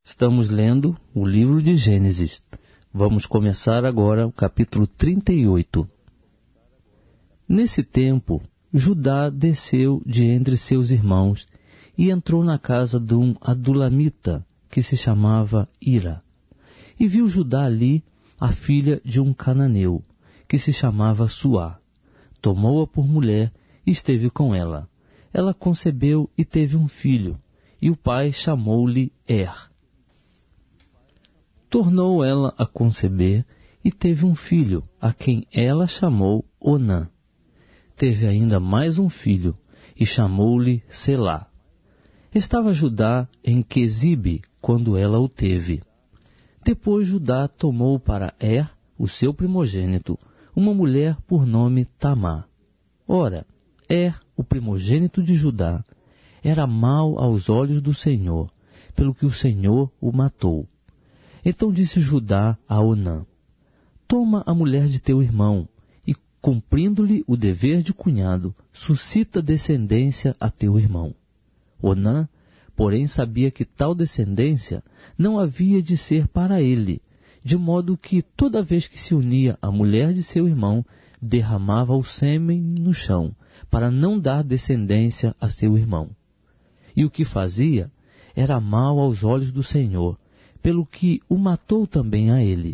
Estamos lendo o livro de Gênesis. Vamos começar agora o capítulo 38. Nesse tempo, Judá desceu de entre seus irmãos e entrou na casa de um adulamita que se chamava Ira. E viu Judá ali a filha de um cananeu que se chamava Suá. Tomou-a por mulher e esteve com ela. Ela concebeu e teve um filho, e o pai chamou-lhe Tornou ela a conceber e teve um filho, a quem ela chamou Onã. Teve ainda mais um filho, e chamou-lhe Selá. Estava Judá em Quezibe, quando ela o teve. Depois Judá tomou para o seu primogênito, uma mulher por nome Tamar. Ora, o primogênito de Judá, era mau aos olhos do Senhor, pelo que o Senhor o matou. Então disse Judá a Onã: Toma a mulher de teu irmão, e, cumprindo-lhe o dever de cunhado, suscita descendência a teu irmão. Onã, porém, sabia que tal descendência não havia de ser para ele, de modo que toda vez que se unia à mulher de seu irmão, derramava o sêmen no chão, para não dar descendência a seu irmão. E o que fazia era mal aos olhos do Senhor, pelo que o matou também a ele.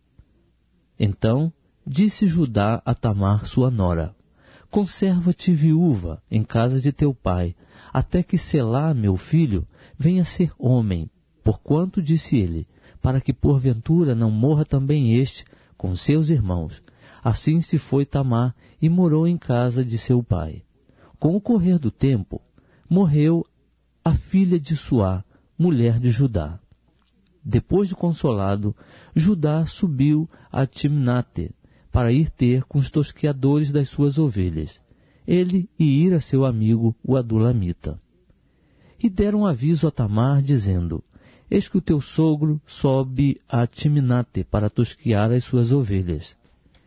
Então disse Judá a Tamar sua nora: Conserva-te viúva em casa de teu pai, até que Selá, meu filho, venha ser homem, porquanto, disse ele, para que porventura não morra também este com seus irmãos. Assim se foi Tamar e morou em casa de seu pai. Com o correr do tempo, morreu a filha de Suá, mulher de Judá. Depois de consolado, Judá subiu a Timnate, para ir ter com os tosqueadores das suas ovelhas, ele e Ira seu amigo, o adulamita. E deram aviso a Tamar, dizendo: Eis que o teu sogro sobe a Timnate para tosquear as suas ovelhas.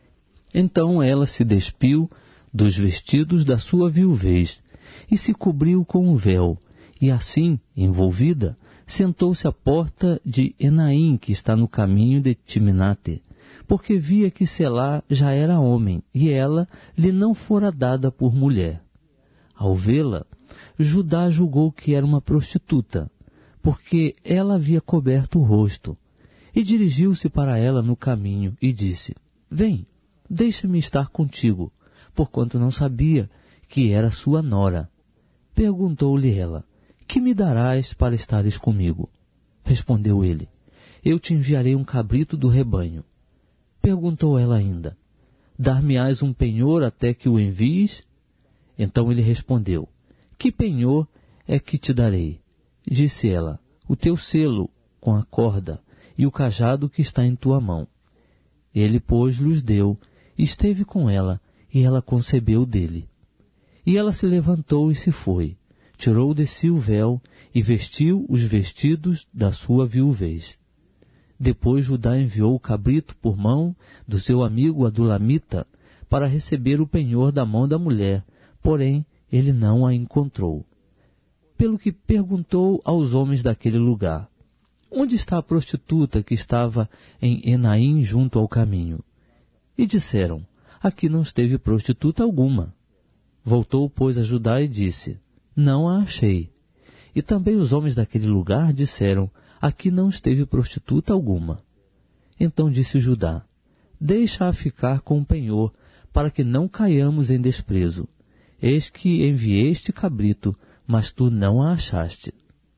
Então ela se despiu dos vestidos da sua viuvez, e se cobriu com um véu, e assim, envolvida, sentou-se à porta de Enaim, que está no caminho de Timnate, porque via que Selá já era homem, e ela lhe não fora dada por mulher. Ao vê-la, Judá julgou que era uma prostituta, porque ela havia coberto o rosto, e dirigiu-se para ela no caminho, e disse: Vem, deixa-me estar contigo, porquanto não sabia que era sua nora. Perguntou-lhe ela: Que me darás para estares comigo? Respondeu ele: Eu te enviarei um cabrito do rebanho. Perguntou ela ainda: Dar-me-ás um penhor até que o envies? Então ele respondeu: Que penhor é que te darei? Disse ela: O teu selo com a corda e o cajado que está em tua mão. Ele, pois, lhes deu, e esteve com ela, e ela concebeu dele. E ela se levantou e se foi. Tirou de si o véu e vestiu os vestidos da sua viuvez. Depois Judá enviou o cabrito por mão do seu amigo adulamita para receber o penhor da mão da mulher, porém ele não a encontrou. Pelo que perguntou aos homens daquele lugar: Onde está a prostituta que estava em Enaim junto ao caminho? E disseram: Aqui não esteve prostituta alguma. Voltou, pois, a Judá e disse: Não a achei. E também os homens daquele lugar disseram: Aqui não esteve prostituta alguma. Então disse Judá: Deixa-a ficar com o penhor, para que não caiamos em desprezo. Eis que enviei este cabrito, mas tu não a achaste.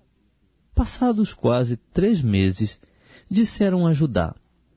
Passados quase 3 meses, disseram a Judá: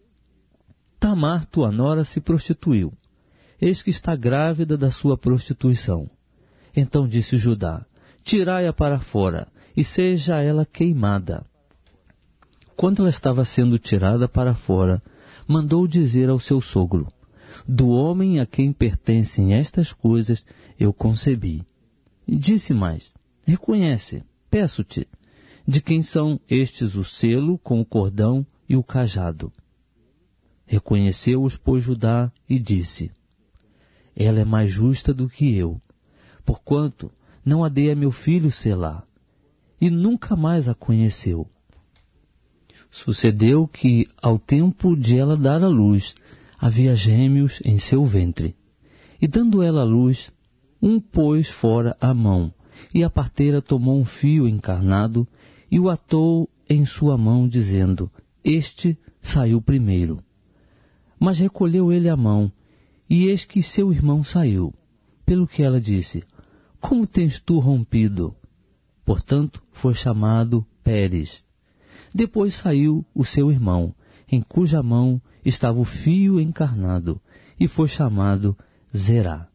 Tamar, tua nora, se prostituiu. Eis que está grávida da sua prostituição. Então disse Judá: Tirai-a para fora, e seja ela queimada. Quando ela estava sendo tirada para fora, mandou dizer ao seu sogro: Do homem a quem pertencem estas coisas eu concebi. E disse mais: Reconhece, peço-te, de quem são estes o selo com o cordão e o cajado. Reconheceu-os, pois, Judá, e disse: Ela é mais justa do que eu, porquanto não a dei a meu filho Selá, e nunca mais a conheceu. Sucedeu que, ao tempo de ela dar à luz, havia gêmeos em seu ventre. E dando ela à luz, um pôs fora a mão, e a parteira tomou um fio encarnado e o atou em sua mão, dizendo: Este saiu primeiro. Mas recolheu ele a mão, e eis que seu irmão saiu. Pelo que ela disse: Como tens tu rompido? Portanto, foi chamado Pérez. Depois saiu o seu irmão, em cuja mão estava o fio encarnado, e foi chamado Zerá.